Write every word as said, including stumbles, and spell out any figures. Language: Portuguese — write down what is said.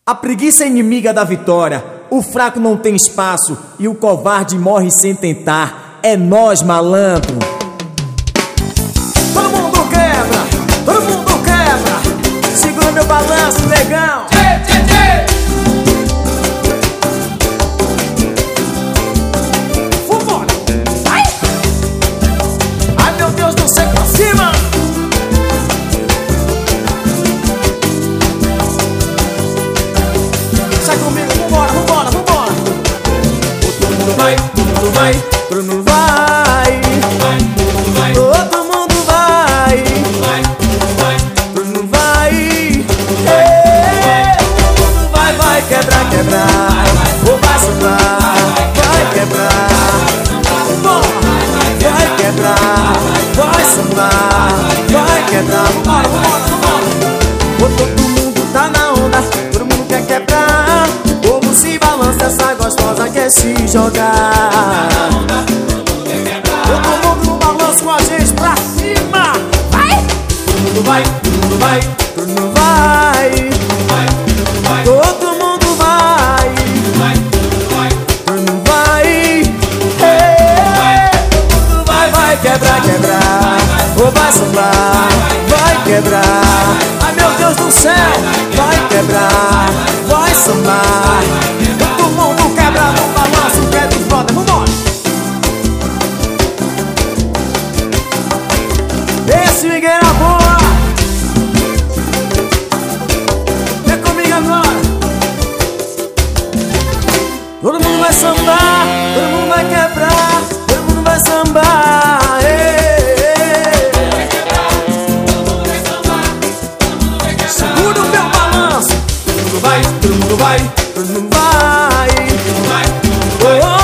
A preguiça é inimiga da vitória, o fraco não tem espaço e o covarde morre sem tentar. É nós, malandro. Todo mundo quebra, todo mundo quebra. Segura meu balanço, negão. Tchê, tchê, tchê. Vambora. Ai. Ai, meu Deus do céu, pra cima. Sai comigo, vambora, vambora, vambora. Todo mundo vai, todo mundo vai, todo mundo vai. Todo mundo vai, todo mundo vai. Todo mundo vai, vai quebrar, quebrar. Ou vai sobrar, vai quebrar. Vai quebrar, vai sobrar, vai quebrar. Vambora, vambora, vambora. Todo mundo tá na onda, todo mundo quer quebrar. O povo se balança, essa gostosa quer se jogar. Todo mundo no balanço com a gente pra cima. Vai! Todo mundo vai, todo mundo vai, todo mundo vai. Todo mundo vai, todo mundo vai. Hey! Todo mundo vai, vai quebrar, quebrar. Ou vai sobrar, vai quebrar. Ai, meu Deus do céu, vai quebrar, vai somar. Todo mundo quebra no balanço, que é dos brother, vambora. Esse Miguel é boa. Vem comigo agora. Todo mundo vai sambar, todo mundo vai quebrar, todo mundo vai sambar. Segura o meu balanço. Todo mundo vai, todo mundo vai, todo mundo vai.